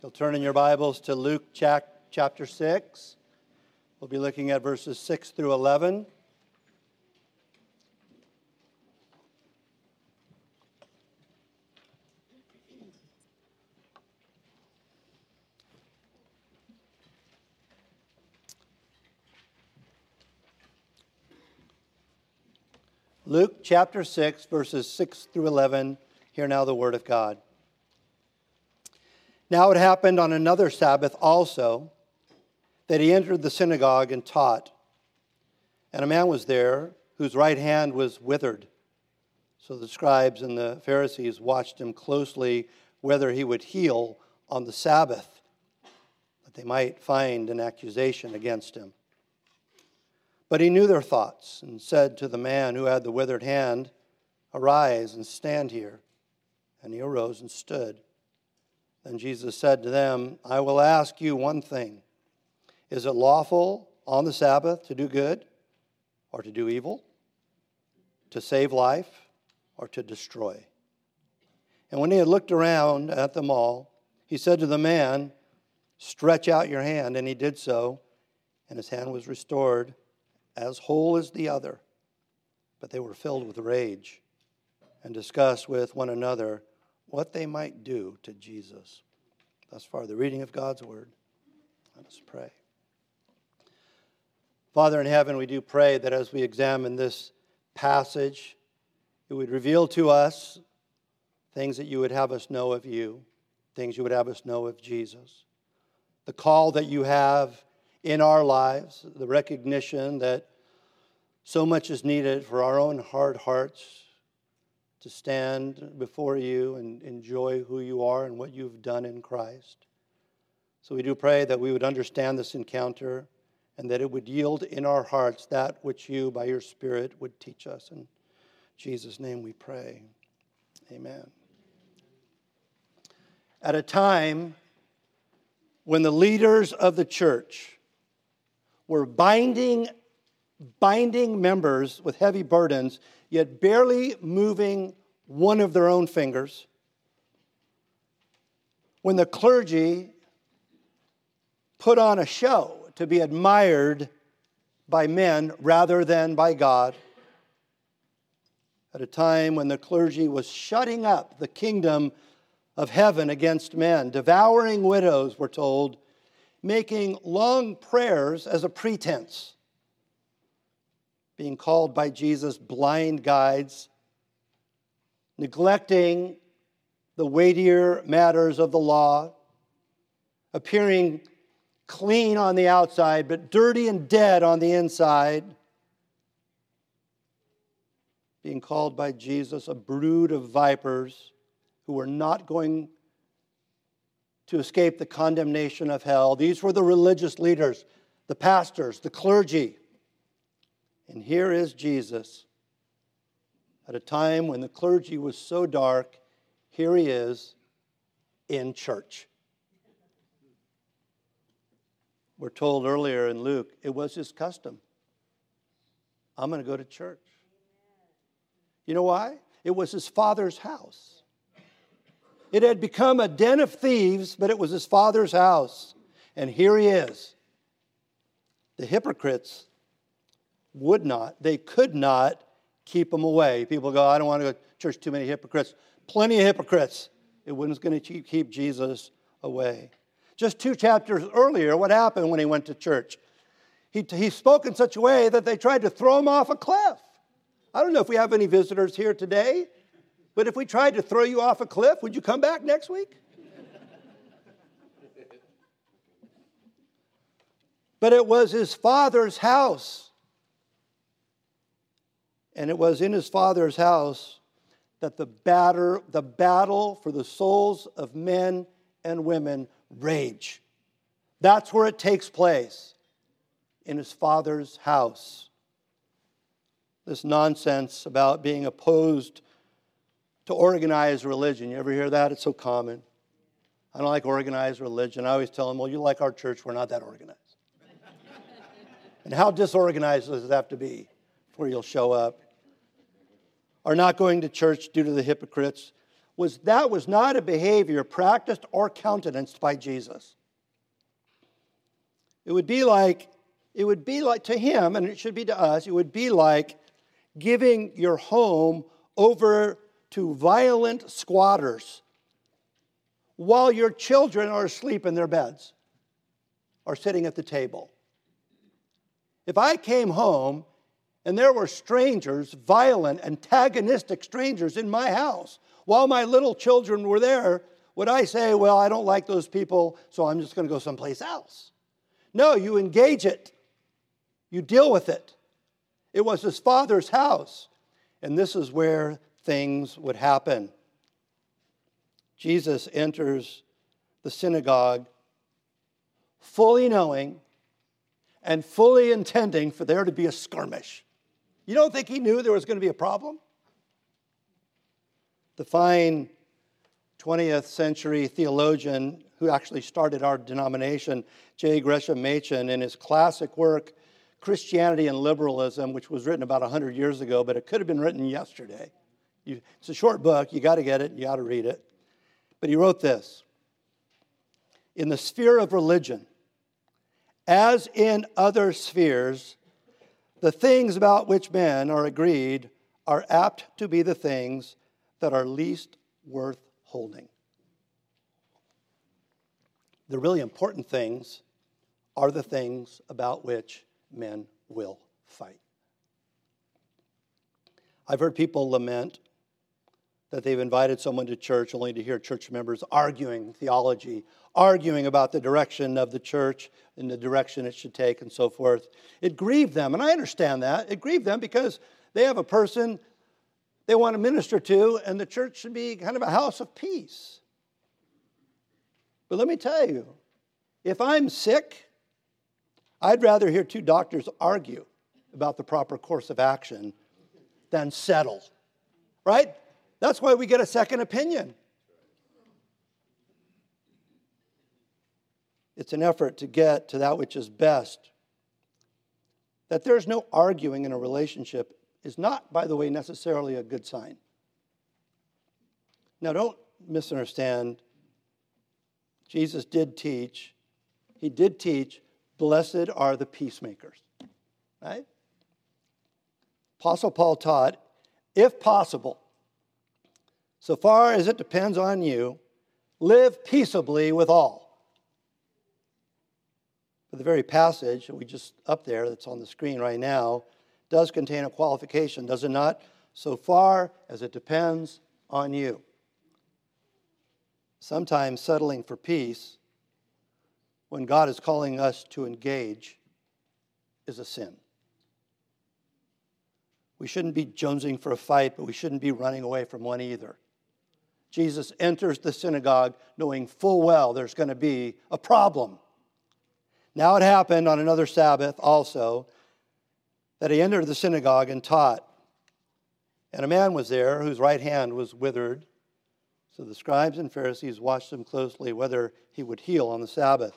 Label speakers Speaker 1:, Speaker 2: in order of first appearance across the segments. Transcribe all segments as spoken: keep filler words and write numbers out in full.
Speaker 1: You'll turn in your Bibles to Luke chapter six. We'll be looking at verses six through eleven. Luke chapter six, verses six through eleven. Hear now the word of God. Now it happened on another Sabbath also that he entered the synagogue and taught. And a man was there whose right hand was withered. So the scribes and the Pharisees watched him closely whether he would heal on the Sabbath, that they might find an accusation against him. But he knew their thoughts and said to the man who had the withered hand, "Arise and stand here." And he arose and stood. Then Jesus said to them, "I will ask you one thing. Is it lawful on the Sabbath to do good or to do evil? To save life or to destroy?" And when he had looked around at them all, he said to the man, "Stretch out your hand." And he did so, and his hand was restored, as whole as the other. But they were filled with rage and discussed with one another what they might do to Jesus. Thus far, the reading of God's word. Let us pray. Father in heaven, we do pray that as we examine this passage, it would reveal to us things that you would have us know of you, things you would have us know of Jesus. The call that you have in our lives, the recognition that so much is needed for our own hard hearts to stand before you and enjoy who you are and what you've done in Christ. So we do pray that we would understand this encounter and that it would yield in our hearts that which you, by your Spirit, would teach us. In Jesus' name we pray. Amen. At a time when the leaders of the church were binding, binding members with heavy burdens, yet barely moving one of their own fingers, when the clergy put on a show to be admired by men rather than by God, at a time when the clergy was shutting up the kingdom of heaven against men, devouring widows, we're told, making long prayers as a pretense, being called by Jesus blind guides, neglecting the weightier matters of the law, appearing clean on the outside, but dirty and dead on the inside, being called by Jesus a brood of vipers who were not going to escape the condemnation of hell. These were the religious leaders, the pastors, the clergy. And here is Jesus. At a time when the clergy was so dark, here he is in church. We're told earlier in Luke, it was his custom. I'm going to go to church. You know why? It was his father's house. It had become a den of thieves, but it was his father's house. And here he is. The hypocrites would not, they could not keep him away. People go, I don't want to go to church, too many hypocrites. Plenty of hypocrites. It wasn't going to keep Jesus away. Just two chapters earlier, what happened when he went to church? He, he spoke in such a way that they tried to throw him off a cliff. I don't know if we have any visitors here today, but if we tried to throw you off a cliff, would you come back next week? But it was his father's house. And it was in his father's house that the, batter, the battle for the souls of men and women rage. That's where it takes place, in his father's house. This nonsense about being opposed to organized religion. You ever hear that? It's so common. I don't like organized religion. I always tell them, well, you like our church, we're not that organized. And how disorganized does it have to be before you'll show up? Are not going to church due to the hypocrites. was that was not a behavior practiced or countenanced by Jesus. It would be like, it would be like to him, and it should be to us, it would be like giving your home over to violent squatters while your children are asleep in their beds or sitting at the table. If I came home and there were strangers, violent, antagonistic strangers in my house while my little children were there, would I say, well, I don't like those people, so I'm just going to go someplace else? No, you engage it. You deal with it. It was his father's house, and this is where things would happen. Jesus enters the synagogue fully knowing and fully intending for there to be a skirmish. You don't think he knew there was going to be a problem? The fine twentieth century theologian who actually started our denomination, J. Gresham Machen, in his classic work, Christianity and Liberalism, which was written about one hundred years ago, but it could have been written yesterday. You, it's a short book. You got to get it. You got to read it. But he wrote this: in the sphere of religion, as in other spheres, the things about which men are agreed are apt to be the things that are least worth holding. The really important things are the things about which men will fight. I've heard people lament that they've invited someone to church only to hear church members arguing theology, arguing about the direction of the church and the direction it should take and so forth. It grieved them, and I understand that. It grieved them because they have a person they want to minister to, and the church should be kind of a house of peace. But let me tell you, if I'm sick, I'd rather hear two doctors argue about the proper course of action than settle, right? That's why we get a second opinion. It's an effort to get to that which is best. That there's no arguing in a relationship is not, by the way, necessarily a good sign. Now, don't misunderstand. Jesus did teach, he did teach, blessed are the peacemakers, right? Apostle Paul taught, if possible, so far as it depends on you, live peaceably with all. But the very passage that we just up there that's on the screen right now does contain a qualification, does it not? So far as it depends on you. Sometimes settling for peace when God is calling us to engage is a sin. We shouldn't be jonesing for a fight, but we shouldn't be running away from one either. Jesus enters the synagogue knowing full well there's going to be a problem. Now it happened on another Sabbath also that he entered the synagogue and taught. And a man was there whose right hand was withered. So the scribes and Pharisees watched him closely whether he would heal on the Sabbath,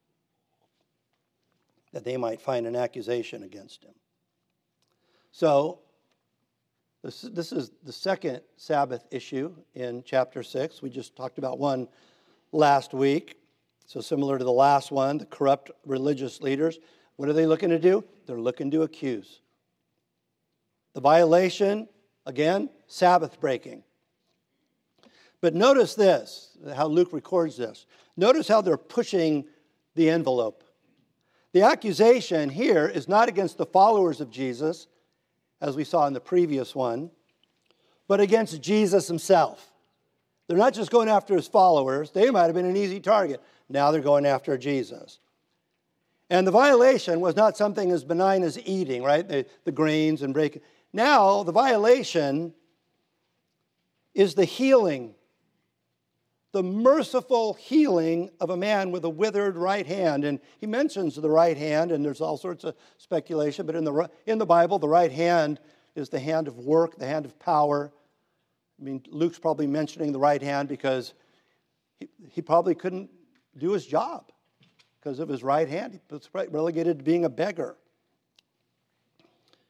Speaker 1: that they might find an accusation against him. So this, this is the second Sabbath issue in chapter six. We just talked about one last week. So similar to the last one, the corrupt religious leaders, what are they looking to do? They're looking to accuse. The violation, again, Sabbath breaking. But notice this, how Luke records this. Notice how they're pushing the envelope. The accusation here is not against the followers of Jesus, as we saw in the previous one, but against Jesus himself. They're not just going after his followers. They might have been an easy target. Now they're going after Jesus. And the violation was not something as benign as eating, right? The, the grains and breaking. Now the violation is the healing, the merciful healing of a man with a withered right hand. And he mentions the right hand, and there's all sorts of speculation, but in the, in the Bible, the right hand is the hand of work, the hand of power. I mean, Luke's probably mentioning the right hand because he, he probably couldn't do his job because of his right hand. He was relegated to being a beggar.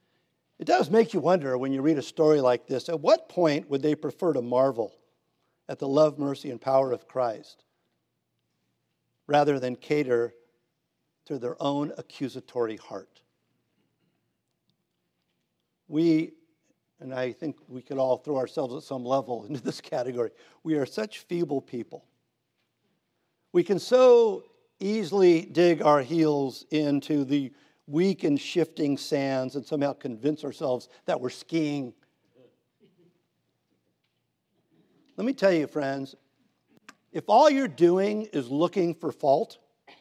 Speaker 1: It does make you wonder when you read a story like this, at what point would they prefer to marvel at the love, mercy, and power of Christ, rather than cater to their own accusatory heart. We, and I think we could all throw ourselves at some level into this category, we are such feeble people. We can so easily dig our heels into the weak and shifting sands and somehow convince ourselves that we're skiing. Let me tell you, friends, if all you're doing is looking for fault,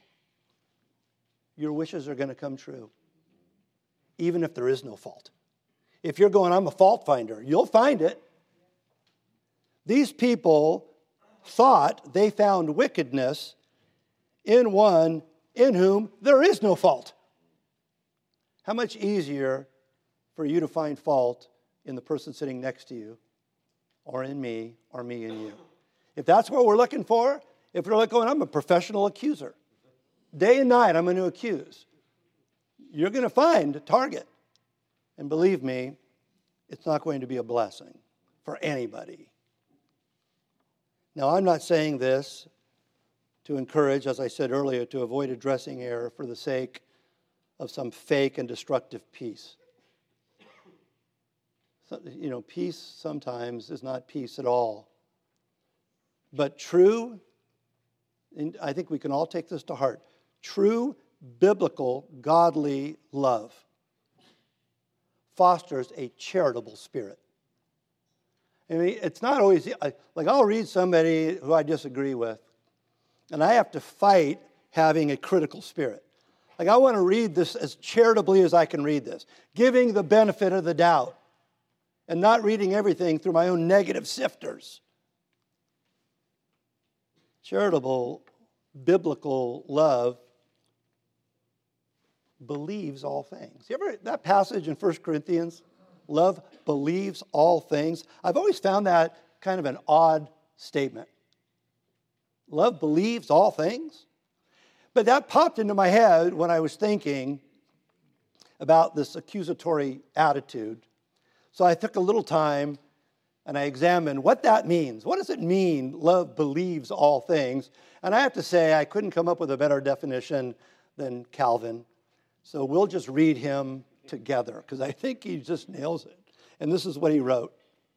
Speaker 1: your wishes are going to come true, even if there is no fault. If you're going, I'm a fault finder, you'll find it. These people thought they found wickedness in one in whom there is no fault. How much easier for you to find fault in the person sitting next to you, or in me, or me in you. If that's what we're looking for, if we're like going, I'm a professional accuser. Day and night, I'm going to accuse. You're going to find a target. And believe me, it's not going to be a blessing for anybody. Now, I'm not saying this to encourage, as I said earlier, to avoid addressing error for the sake of some fake and destructive peace. So, you know, peace sometimes is not peace at all. But true, and I think we can all take this to heart, true biblical, godly love fosters a charitable spirit. I mean, it's not always, like I'll read somebody who I disagree with, and I have to fight having a critical spirit. Like I want to read this as charitably as I can read this, giving the benefit of the doubt, and not reading everything through my own negative sifters. Charitable, biblical love believes all things. You ever, that passage in First Corinthians, love believes all things. I've always found that kind of an odd statement. Love believes all things? But that popped into my head when I was thinking about this accusatory attitude. So I took a little time and I examined what that means. What does it mean, love believes all things? And I have to say, I couldn't come up with a better definition than Calvin. So we'll just read him together, because I think he just nails it. And this is what he wrote.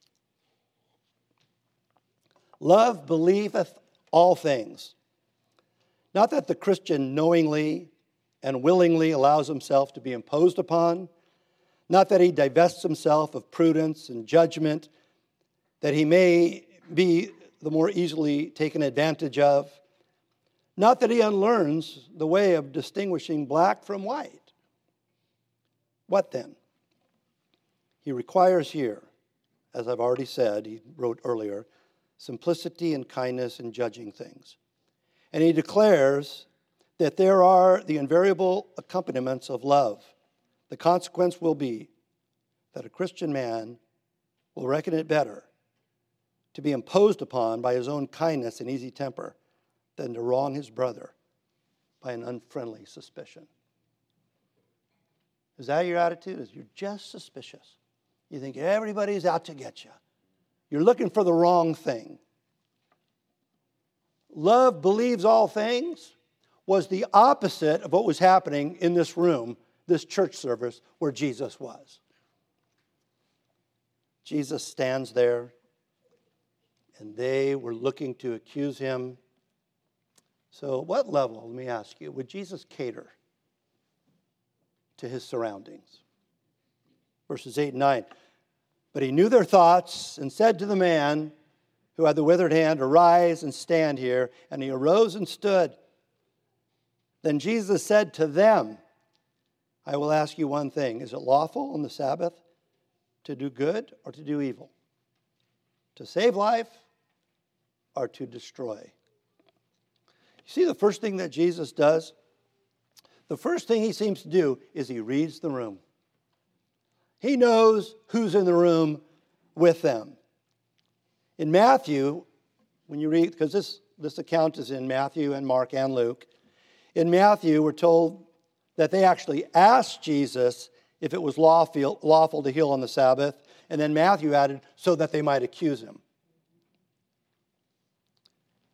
Speaker 1: Love believeth all things. Not that the Christian knowingly and willingly allows himself to be imposed upon, not that he divests himself of prudence and judgment, that he may be the more easily taken advantage of, not that he unlearns the way of distinguishing black from white. What then? He requires here, as I've already said, he wrote earlier, simplicity and kindness in judging things. And he declares that there are the invariable accompaniments of love. The consequence will be that a Christian man will reckon it better to be imposed upon by his own kindness and easy temper than to wrong his brother by an unfriendly suspicion. Is that your attitude? Is you're just suspicious? You think everybody's out to get you. You're looking for the wrong thing. Love believes all things was the opposite of what was happening in this room, this church service where Jesus was. Jesus stands there, and they were looking to accuse him. So what level, let me ask you, would Jesus cater to his surroundings? Verses eight and nine. But he knew their thoughts and said to the man who had the withered hand, arise and stand here. And he arose and stood. Then Jesus said to them, I will ask you one thing. Is it lawful on the Sabbath to do good or to do evil? To save life or to destroy? You see the first thing that Jesus does? The first thing he seems to do is he reads the room. He knows who's in the room with them. In Matthew, when you read, because this, this account is in Matthew and Mark and Luke, in Matthew we're told that they actually asked Jesus if it was lawful, lawful to heal on the Sabbath, and then Matthew added, so that they might accuse him.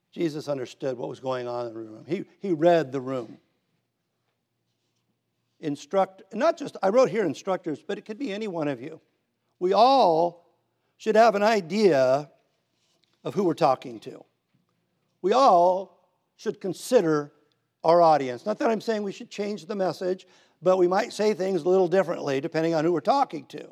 Speaker 1: Jesus understood what was going on in the room. He, he read the room. Instruct, not just, I wrote here instructors, but it could be any one of you. We all should have an idea of who we're talking to. We all should consider our audience. Not that I'm saying we should change the message, but we might say things a little differently depending on who we're talking to.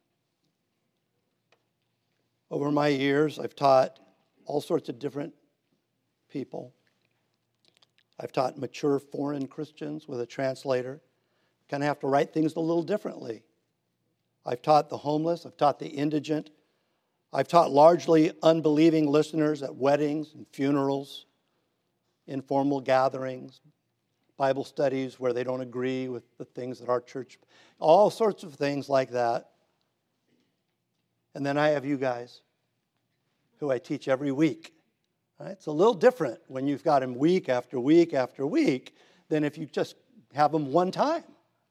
Speaker 1: Over my years, I've taught all sorts of different people. I've taught mature foreign Christians with a translator. Kind of have to write things a little differently. I've taught the homeless. I've taught the indigent. I've taught largely unbelieving listeners at weddings and funerals, informal gatherings, Bible studies where they don't agree with the things that our church, all sorts of things like that. And then I have you guys who I teach every week. Right? It's a little different when you've got them week after week after week than if you just have them one time.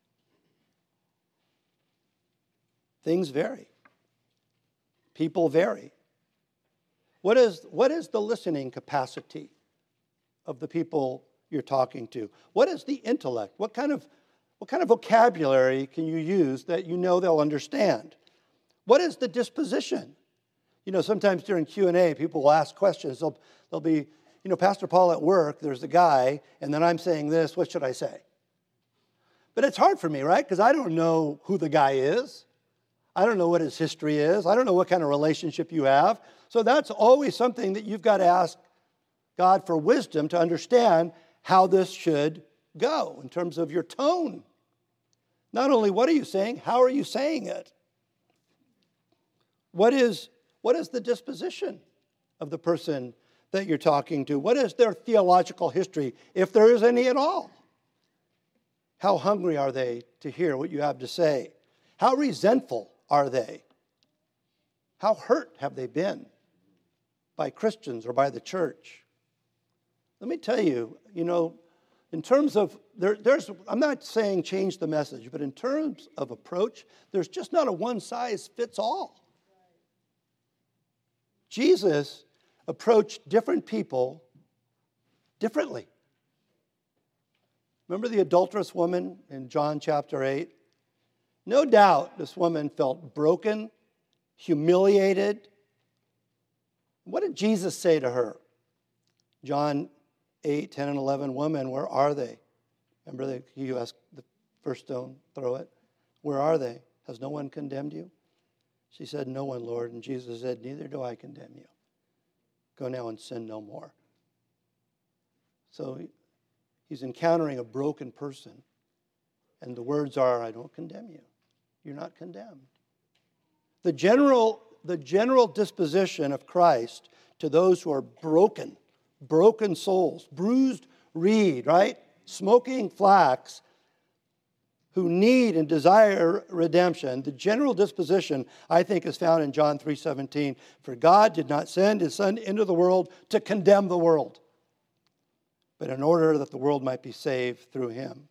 Speaker 1: Things vary. People vary. What is, what is the listening capacity of the people you're talking to? What is the intellect? What kind of, what kind of vocabulary can you use that you know they'll understand? What is the disposition? You know, sometimes during Q and A, people will ask questions. They'll, they'll be, you know, Pastor Paul at work, there's a guy, and then I'm saying this, what should I say? But it's hard for me, right? Because I don't know who the guy is. I don't know what his history is. I don't know what kind of relationship you have. So that's always something that you've got to ask God for wisdom to understand how this should go in terms of your tone. Not only what are you saying, how are you saying it? What is, what is the disposition of the person that you're talking to? What is their theological history, if there is any at all? How hungry are they to hear what you have to say? How resentful are they? How hurt have they been by Christians or by the church? Let me tell you, you know, in terms of, there, there's, I'm not saying change the message, but in terms of approach, there's just not a one-size-fits-all. Jesus approached different people differently. Remember the adulterous woman in John chapter eight? No doubt this woman felt broken, humiliated. What did Jesus say to her? John eight, ten, and eleven, woman, where are they? Remember the, you asked the first stone, throw it. Where are they? Has no one condemned you? She said, no one, Lord. And Jesus said, neither do I condemn you. Go now and sin no more. So he's encountering a broken person. And the words are, I don't condemn you. You're not condemned. The general, the general disposition of Christ to those who are broken, broken souls, bruised reed, right? Smoking flax, who need and desire redemption, the general disposition, I think, is found in John three seventeen. For God did not send his Son into the world to condemn the world, but in order that the world might be saved through him.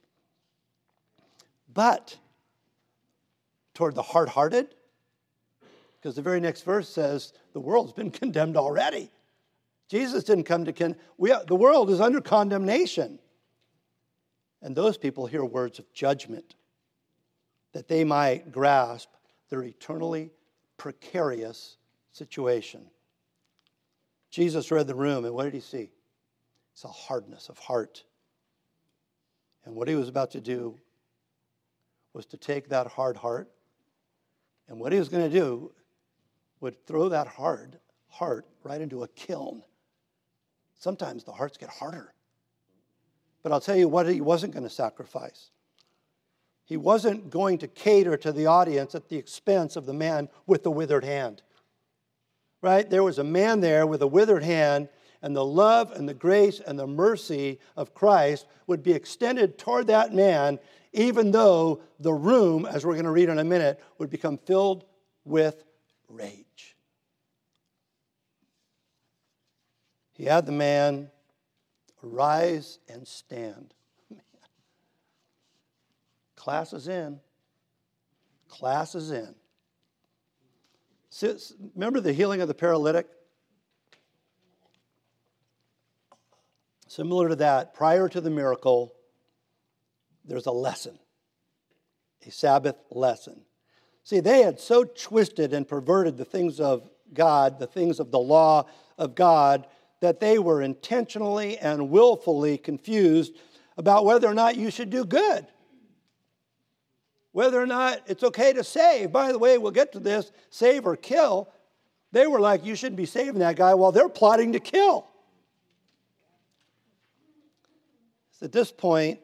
Speaker 1: But toward the hard-hearted, because the very next verse says the world's been condemned already. Jesus didn't come to condemn. We are, the world is under condemnation. And those people hear words of judgment that they might grasp their eternally precarious situation. Jesus read the room, and what did he see? It's a hardness of heart. And what he was about to do was to take that hard heart, and what he was going to do would throw that hard heart right into a kiln. Sometimes the hearts get harder. But I'll tell you what he wasn't going to sacrifice. He wasn't going to cater to the audience at the expense of the man with the withered hand. Right? There was a man there with a withered hand, and the love and the grace and the mercy of Christ would be extended toward that man, even though the room, as we're going to read in a minute, would become filled with rage. He had the man arise and stand. Class is in. Class is in. Remember the healing of the paralytic? Similar to that, prior to the miracle, there's a lesson, a Sabbath lesson. See, they had so twisted and perverted the things of God, the things of the law of God, that they were intentionally and willfully confused about whether or not you should do good. Whether or not it's okay to save. By the way, we'll get to this, save or kill. They were like, you shouldn't be saving that guy while they're plotting to kill. So at this point,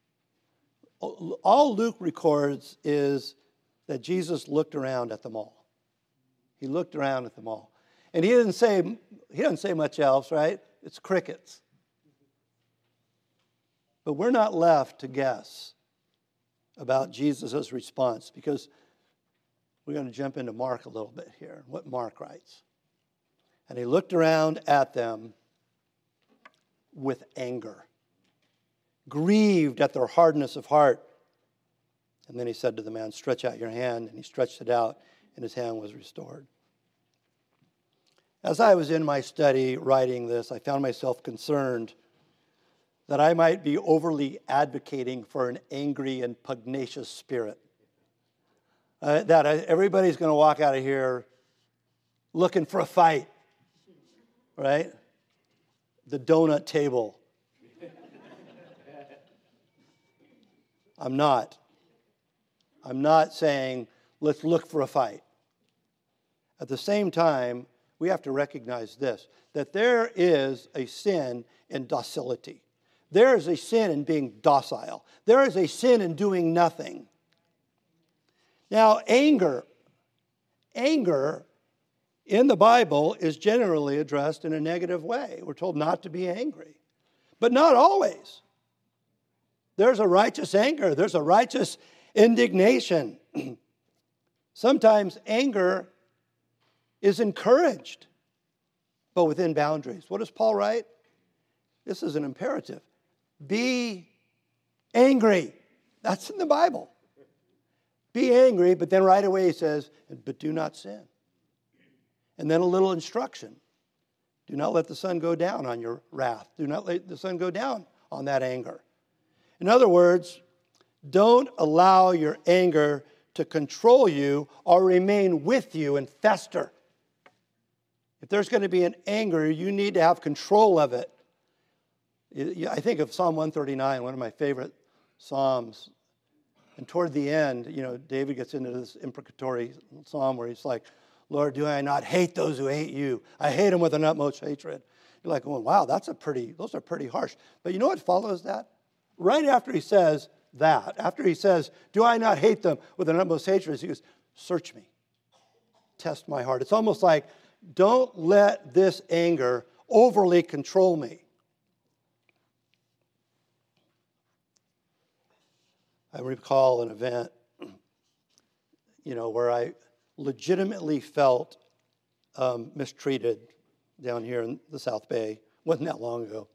Speaker 1: all Luke records is that Jesus looked around at them all. He looked around at them all. And he didn't say, he doesn't say much else, right? It's crickets. But we're not left to guess about Jesus' response, because we're going to jump into Mark a little bit here, what Mark writes. And he looked around at them with anger, grieved at their hardness of heart. And then he said to the man, stretch out your hand. And he stretched it out, and his hand was restored. As I was in my study writing this, I found myself concerned that I might be overly advocating for an angry and pugnacious spirit. Uh, that I, everybody's going to walk out of here looking for a fight, right? The donut table. I'm not. I'm not saying let's look for a fight. At the same time, we have to recognize this, that there is a sin in docility. There is a sin in being docile. There is a sin in doing nothing. Now, anger, anger in the Bible is generally addressed in a negative way. We're told not to be angry, but not always. There's a righteous anger. There's a righteous indignation. Sometimes anger is encouraged, but within boundaries. What does Paul write? This is an imperative. Be angry. That's in the Bible. Be angry, but then right away he says, but do not sin. And then a little instruction. Do not let the sun go down on your wrath. Do not let the sun go down on that anger. In other words, don't allow your anger to control you or remain with you and fester. If there's going to be an anger, you need to have control of it. I think of Psalm one thirty-nine, one of my favorite psalms. And toward the end, you know, David gets into this imprecatory psalm where he's like, Lord, do I not hate those who hate you? I hate them with an utmost hatred. You're like, oh, wow, that's a pretty, those are pretty harsh. But you know what follows that? Right after he says that, after he says, do I not hate them with an utmost hatred? He goes, search me. Test my heart. It's almost like, don't let this anger overly control me. I recall an event, you know, where I legitimately felt um, mistreated down here in the South Bay. Wasn't that long ago.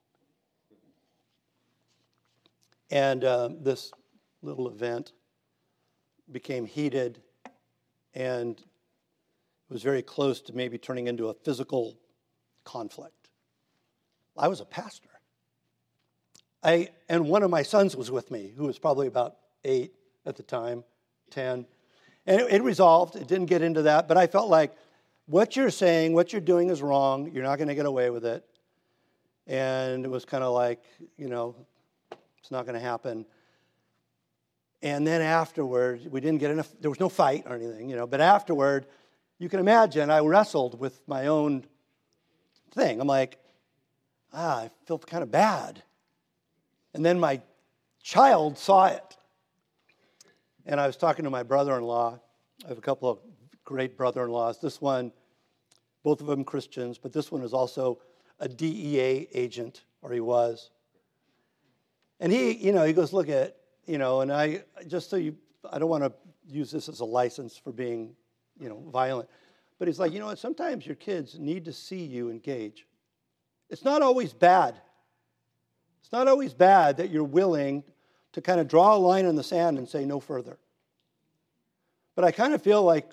Speaker 1: And um, this little event became heated and was very close to maybe turning into a physical conflict. I was a pastor. I, and one of my sons was with me, who was probably about eight at the time, ten. And it, it resolved. It didn't get into that. But I felt like what you're saying, what you're doing is wrong. You're not going to get away with it. And it was kind of like, you know, it's not going to happen. And then afterward, we didn't get enough. There was no fight or anything, you know. But afterward, you can imagine I wrestled with my own thing. I'm like, ah, I feel kind of bad. And then my child saw it. And I was talking to my brother-in-law. I have a couple of great brother-in-laws. This one, both of them Christians, but this one is also a D E A agent, or he was. And he, you know, he goes, look at, you know, and I, just so you, I don't want to use this as a license for being, you know, violent. But he's like, you know what, sometimes your kids need to see you engage. It's not always bad. It's not always bad that you're willing to kind of draw a line in the sand and say no further. But I kind of feel like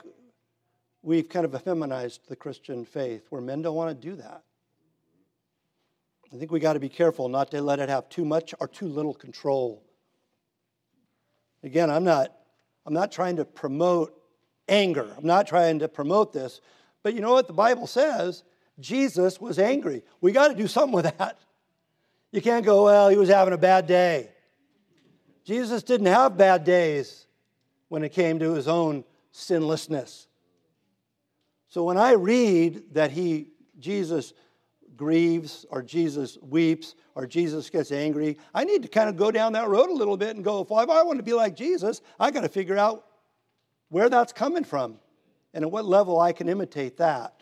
Speaker 1: we've kind of effeminized the Christian faith where men don't want to do that. I think we got to be careful not to let it have too much or too little control. Again, I'm not, I'm not trying to promote anger. I'm not trying to promote this. But you know what the Bible says? Jesus was angry. We got to do something with that. You can't go, well, he was having a bad day. Jesus didn't have bad days when it came to his own sinlessness. So when I read that he, Jesus grieves or Jesus weeps or Jesus gets angry, I need to kind of go down that road a little bit and go, if I want to be like Jesus, I got to figure out where that's coming from and at what level I can imitate that.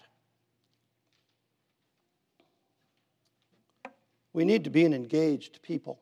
Speaker 1: We need to be an engaged people.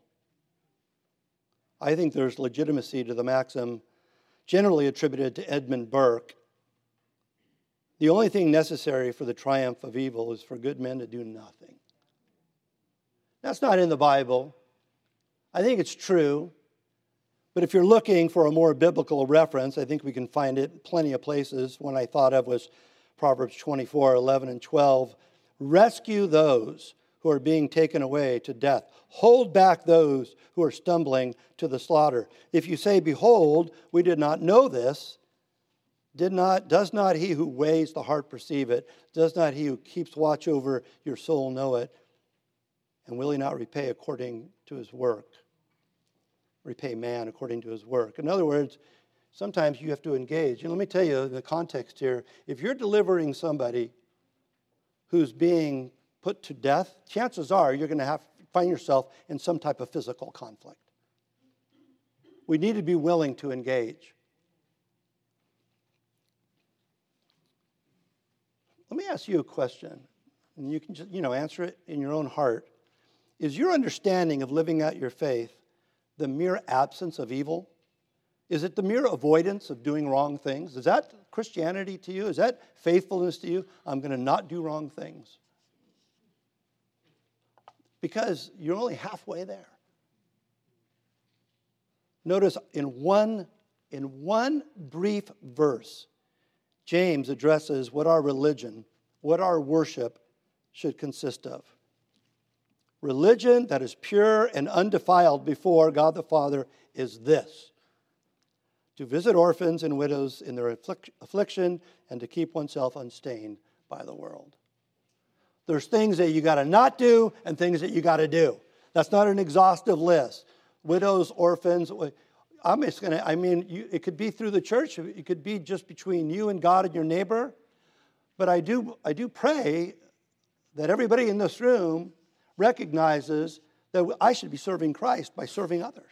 Speaker 1: I think there's legitimacy to the maxim generally attributed to Edmund Burke. The only thing necessary for the triumph of evil is for good men to do nothing. That's not in the Bible. I think it's true. But if you're looking for a more biblical reference, I think we can find it in plenty of places. One I thought of was Proverbs twenty-four, eleven and twelve. Rescue those who are being taken away to death. Hold back those who are stumbling to the slaughter. If you say, behold, we did not know this, did not, does not he who weighs the heart perceive it? Does not he who keeps watch over your soul know it? And will he not repay according to his work? Repay man according to his work. In other words, sometimes you have to engage. And let me tell you the context here. If you're delivering somebody who's being put to death, chances are you're going to have find yourself in some type of physical conflict. We need to be willing to engage. Let me ask you a question, and you can just, you know, answer it in your own heart. Is your understanding of living out your faith the mere absence of evil? Is it the mere avoidance of doing wrong things? Is that Christianity to you? Is that faithfulness to you? I'm going to not do wrong things. Because you're only halfway there. Notice in one, in one brief verse, James addresses what our religion, what our worship should consist of. Religion that is pure and undefiled before God the Father is this: to visit orphans and widows in their affliction and to keep oneself unstained by the world. There's things that you got to not do and things that you got to do. That's not an exhaustive list. Widows, orphans. I'm just going to, I mean, you, it could be through the church. It could be just between you and God and your neighbor. But I do, I do pray that everybody in this room recognizes that I should be serving Christ by serving others.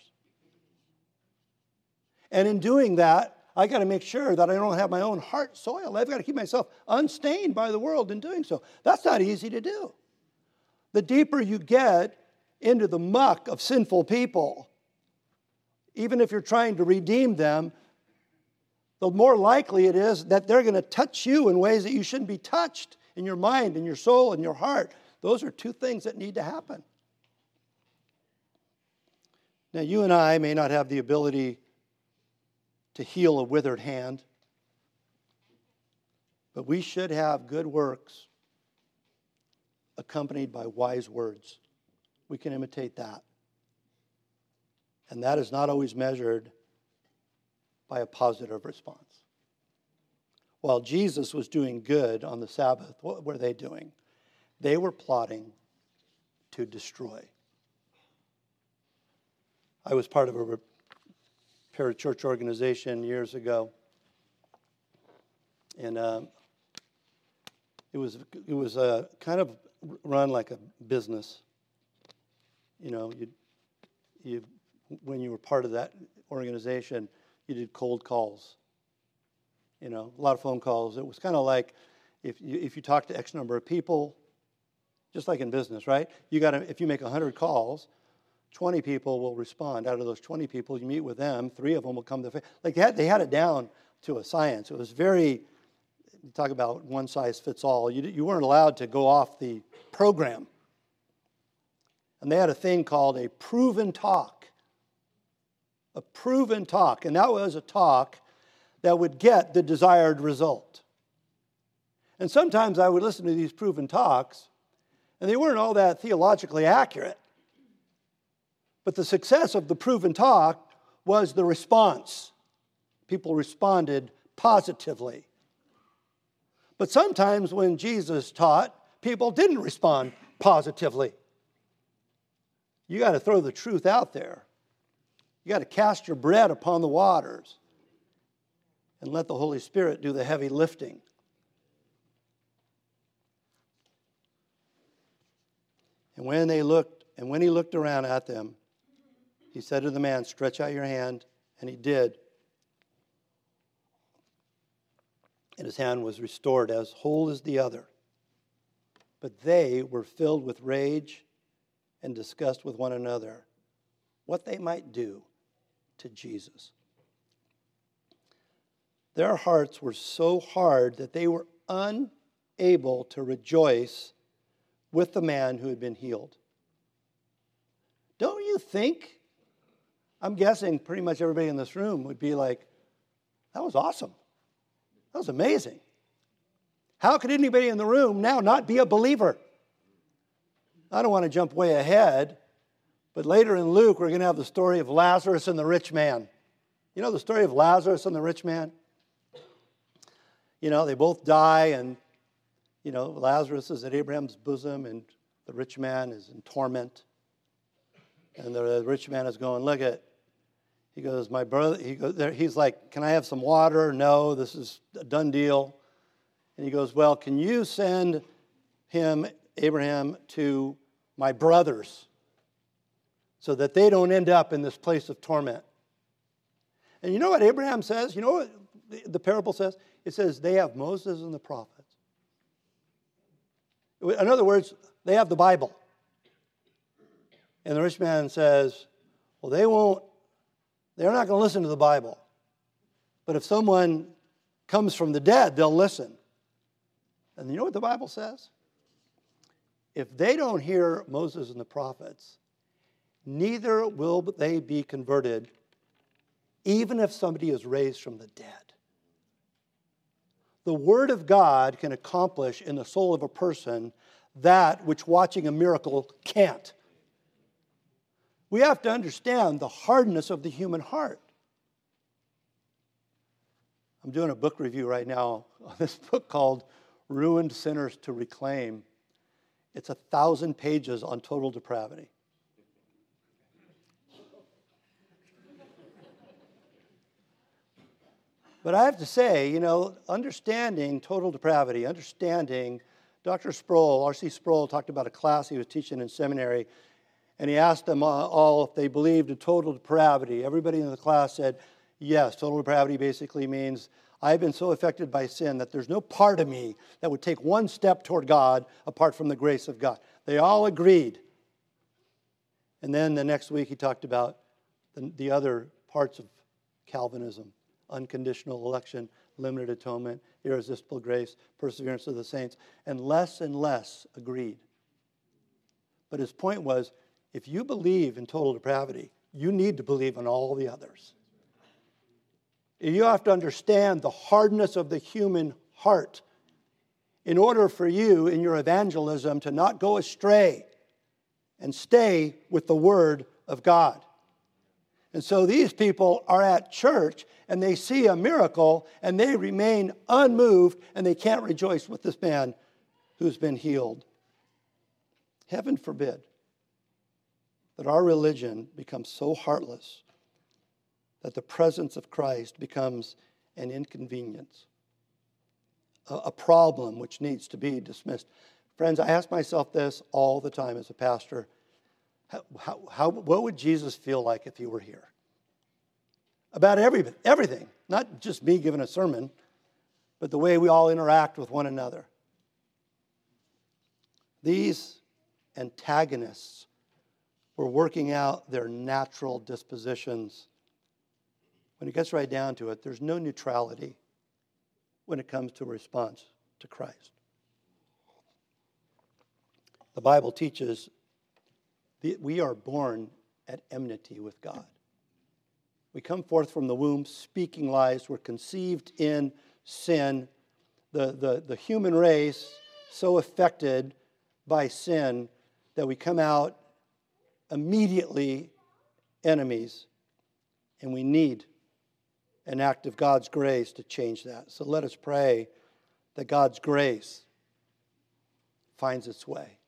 Speaker 1: And in doing that, I got to make sure that I don't have my own heart soiled. I've got to keep myself unstained by the world in doing so. That's not easy to do. The deeper you get into the muck of sinful people, even if you're trying to redeem them, the more likely it is that they're going to touch you in ways that you shouldn't be touched in your mind, in your soul, in your heart. Those are two things that need to happen. Now, you and I may not have the ability to heal a withered hand, but we should have good works accompanied by wise words. We can imitate that. And that is not always measured by a positive response. While Jesus was doing good on the Sabbath, what were they doing? They were plotting to destroy. I was part of a parachurch organization years ago, and um, it was it was uh, kind of run like a business. You know, you you when you were part of that organization, you did cold calls. You know, a lot of phone calls. It was kind of like if you if you talk to X number of people, just like in business, right? You got to if you make a hundred calls, twenty people will respond. Out of those twenty people, you meet with them, three of them will come to faith. Like they had, they had it down to a science. It was very, talk about one size fits all. You, you weren't allowed to go off the program. And they had a thing called a proven talk. A proven talk. And that was a talk that would get the desired result. And sometimes I would listen to these proven talks, And they weren't all that theologically accurate. But the success of the proven talk was the response. People responded positively. But sometimes when Jesus taught, people didn't respond positively. You got to throw the truth out there. You got to cast your bread upon the waters and let the Holy Spirit do the heavy lifting. And when they looked, and when he looked around at them, he said to the man, "Stretch out your hand." And he did. And his hand was restored as whole as the other. But they were filled with rage and discussed with one another what they might do to Jesus. Their hearts were so hard that they were unable to rejoice with the man who had been healed. Don't you think, I'm guessing pretty much everybody in this room would be like, that was awesome. That was amazing. How could anybody in the room now not be a believer? I don't want to jump way ahead, but later in Luke, we're going to have the story of Lazarus and the rich man. You know the story of Lazarus and the rich man? You know, they both die, and, you know, Lazarus is at Abraham's bosom, and the rich man is in torment. And the rich man is going, look at, he goes, my brother, he goes, there, he's like, can I have some water? No, this is a done deal. And he goes, well, can you send him, Abraham, to my brothers so that they don't end up in this place of torment? And you know what Abraham says? You know what the parable says? It says they have Moses and the prophets. In other words, they have the Bible. And the rich man says, well, they won't, they're not going to listen to the Bible. But if someone comes from the dead, they'll listen. And you know what the Bible says? If they don't hear Moses and the prophets, neither will they be converted, even if somebody is raised from the dead. The Word of God can accomplish in the soul of a person that which watching a miracle can't. We have to understand the hardness of the human heart. I'm doing a book review right now on this book called Ruined Sinners to Reclaim. It's a thousand pages on total depravity. But I have to say, you know, understanding total depravity, understanding Doctor Sproul, R C Sproul, talked about a class he was teaching in seminary, and he asked them all if they believed in total depravity. Everybody in the class said, yes, total depravity basically means I've been so affected by sin that there's no part of me that would take one step toward God apart from the grace of God. They all agreed. And then the next week he talked about the, the other parts of Calvinism: unconditional election, limited atonement, irresistible grace, perseverance of the saints, and less and less agreed. But his point was, if you believe in total depravity, you need to believe in all the others. You have to understand the hardness of the human heart in order for you in your evangelism to not go astray and stay with the Word of God. And so these people are at church and they see a miracle and they remain unmoved and they can't rejoice with this man who's been healed. Heaven forbid that our religion becomes so heartless that the presence of Christ becomes an inconvenience, a, a problem which needs to be dismissed. Friends, I ask myself this all the time as a pastor. How, how, how, what would Jesus feel like if he were here? About everything, everything, not just me giving a sermon, but the way we all interact with one another. These antagonists were working out their natural dispositions. When it gets right down to it, there's no neutrality when it comes to a response to Christ. The Bible teaches that we are born at enmity with God. We come forth from the womb speaking lies. We're conceived in sin. The, the, the human race so affected by sin that we come out immediately enemies, and we need an act of God's grace to change that. So let us pray that God's grace finds its way.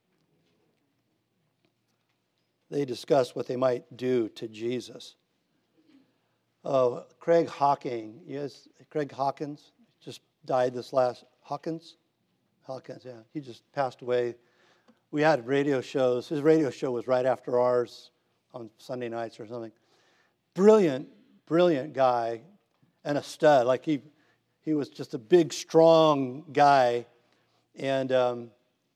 Speaker 1: They discuss what they might do to Jesus. Oh, Craig Hawking, yes, Craig Hawkins just died this last, Hawkins? Hawkins, yeah, he just passed away. We had radio shows. His radio show was right after ours on Sunday nights or something. Brilliant, brilliant guy and a stud. Like he, he was just a big, strong guy. And um,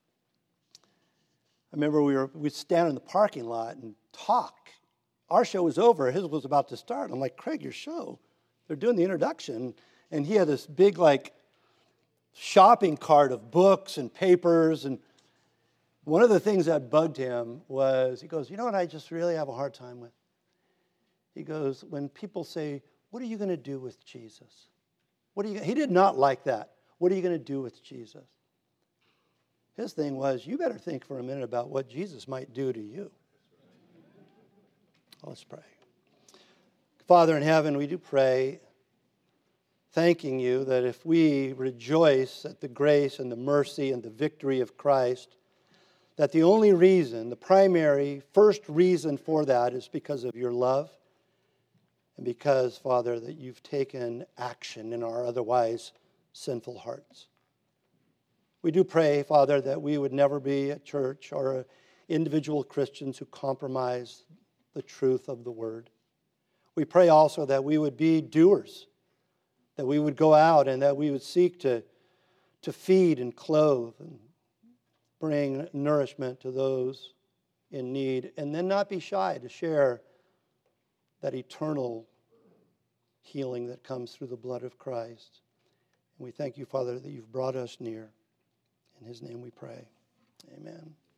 Speaker 1: I remember we were we'd stand in the parking lot and talk. Our show was over. His was about to start. I'm like, Craig, your show. They're doing the introduction. And he had this big, like, shopping cart of books and papers. And one of the things that bugged him was, he goes, you know what I just really have a hard time with? He goes, when people say, what are you going to do with Jesus? What are you? He did not like that. What are you going to do with Jesus? His thing was, you better think for a minute about what Jesus might do to you. Let's pray. Father in heaven, we do pray, thanking you that if we rejoice at the grace and the mercy and the victory of Christ, that the only reason, the primary, first reason for that is because of your love and because, Father, that you've taken action in our otherwise sinful hearts. We do pray, Father, that we would never be a church or individual Christians who compromise the truth of the word. We pray also that we would be doers, that we would go out and that we would seek to, to feed and clothe and bring nourishment to those in need, and then not be shy to share that eternal healing that comes through the blood of Christ. And we thank you, Father, that you've brought us near. In his name we pray. Amen.